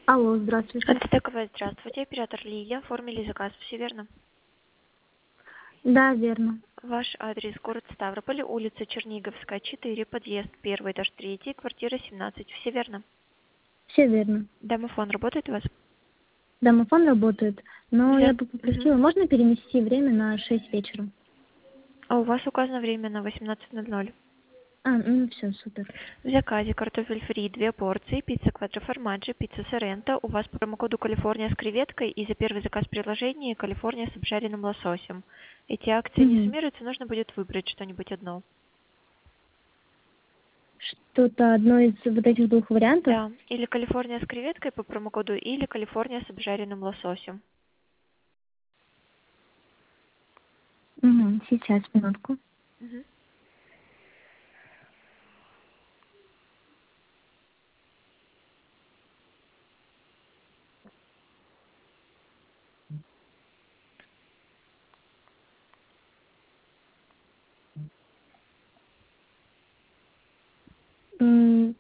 Алло, здравствуйте. Антитековая, здравствуйте. Оператор Лилия. Оформили заказ. Все верно? Да, верно. Ваш адрес: город Ставрополь, улица Черниговская, 4, подъезд 1, этаж 3, квартира 17. Все верно? Все верно. Домофон работает у вас? Домофон работает, но я бы Мгм. попросила, можно перенести время на 6 вечера? А у вас указано время на 18:00. Ну все, супер. В заказе картофель фри 2 порции, пицца квадроформаджи, пицца сорренто. У вас по промокоду Калифорния с креветкой и за первый заказ в приложении Калифорния с обжаренным лососем. Эти акции не Мгм. суммируются, нужно будет выбрать что-нибудь одно. Что-то одно из вот этих двух вариантов? Да, или Калифорния с креветкой по промокоду, или Калифорния с обжаренным лососем. Сейчас, минутку. Мгм. М,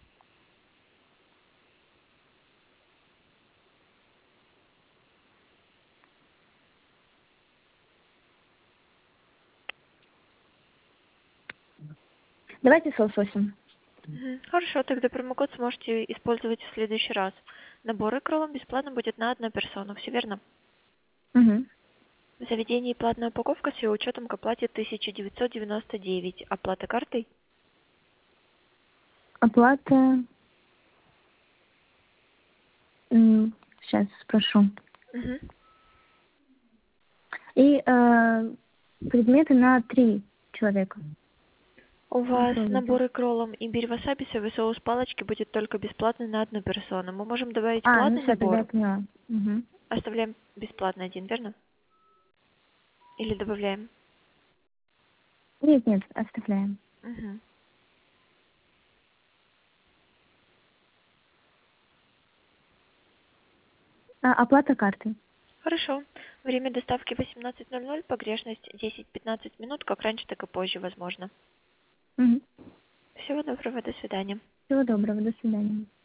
Давайте с лососем. Мгм. Хорошо, тогда промокод сможете использовать в следующий раз. Набор икролом бесплатно будет на одну персону, все верно? Мгм. В заведении платная упаковка с ее учетом к оплате 1999. Оплата картой? Оплата. Сейчас спрошу. Мгм. И предметы на 3 человека. У вас Попробуйте. набор икролом имбирь васаби, соевый соус палочки будет только бесплатный на одну персону. Мы можем добавить Ну платный все, тогда я набор. поняла. Мгм. Оставляем бесплатный один, верно? Или добавляем? Нет, нет, оставляем. Мгм. Оплата картой. Хорошо. Время доставки 18:00, погрешность 10-15 минут, как раньше, так и позже, возможно. Мгм. Всего доброго, до свидания. Всего доброго, до свидания.